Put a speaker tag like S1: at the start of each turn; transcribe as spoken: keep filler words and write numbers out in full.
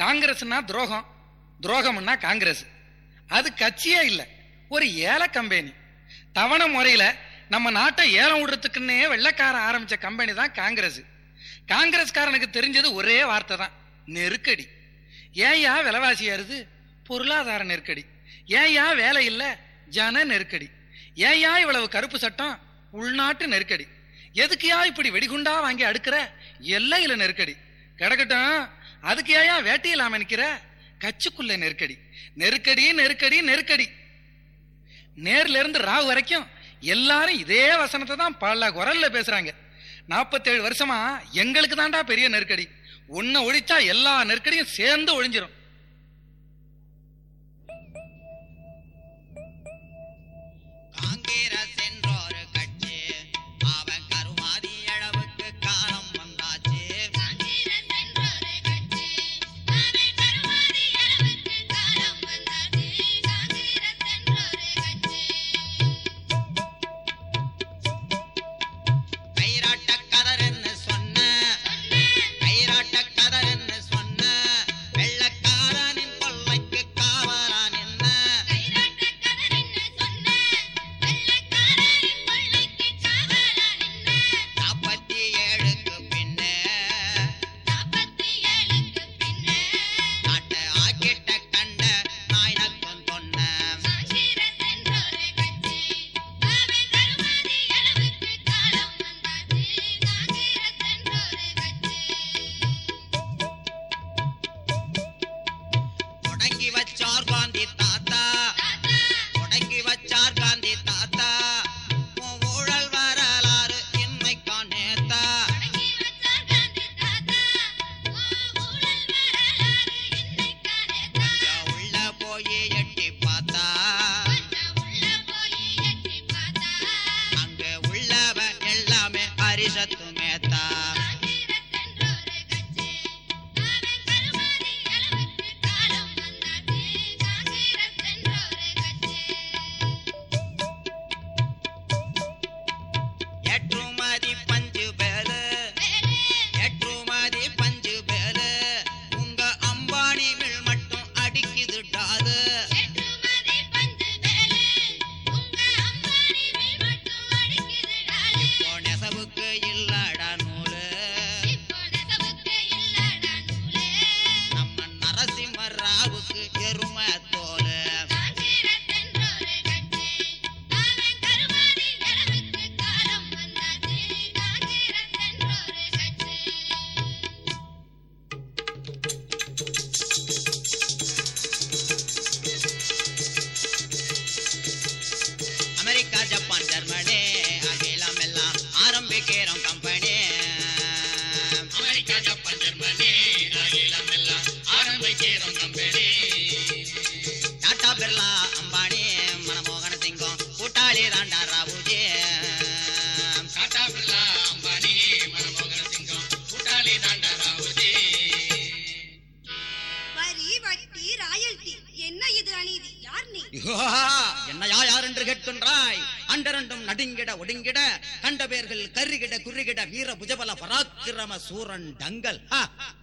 S1: காங்கிரஸ்னா துரோகம், துரோகம்னா காங்கிரஸ். அது கட்சியே இல்ல, ஒரு ஏல கம்பெனி. தவணை முறையில நம்ம நாட்டை ஏலம் விடுறதுக்குன்னே வெள்ளக்கார ஆரம்பிச்ச கம்பெனி தான் காங்கிரஸ். காங்கிரஸ்காரனுக்கு தெரிஞ்சது ஒரே வார்த்தை தான், நெருக்கடி. ஏயா விலைவாசி ஏறுது? பொருளாதார நெருக்கடி. ஏயா வேலை இல்ல? ஜன நெருக்கடி. ஏயா இவ்வளவு கருப்பு சட்டம்? உள்நாட்டு நெருக்கடி. எதுக்குயா இப்படி வெடிகுண்டா வாங்கி அடுக்கிற? எல்லையில நெருக்கடி. கிடக்கட்டும், அதுக்கு ஏயா வேட்டி இல்லாம நிக்கிற? கட்சிக்குள்ள நெருக்கடி. நெருக்கடி நெருக்கடி நெருக்கடி. நேர்ல இருந்து ராவு வரைக்கும் எல்லாரும் இதே வசனத்தை தான் பல குரல்ல பேசுறாங்க. நாற்பத்தேழு வருஷமா எங்களுக்கு தாண்டா பெரிய நெருக்கடி. ஒன்ன ஒழிச்சா எல்லா நெருக்கடியும் சேர்ந்து ஒழிஞ்சிரும்.
S2: என்னையா யார் என்று கேட்கின்றாய்? அண்டரண்டும் நடுங்கிட ஒடுங்கிட கண்ட பேர்கள் கருகிட குறிகிட வீர புஜபல பராக்கிரம சூரன் டங்கல்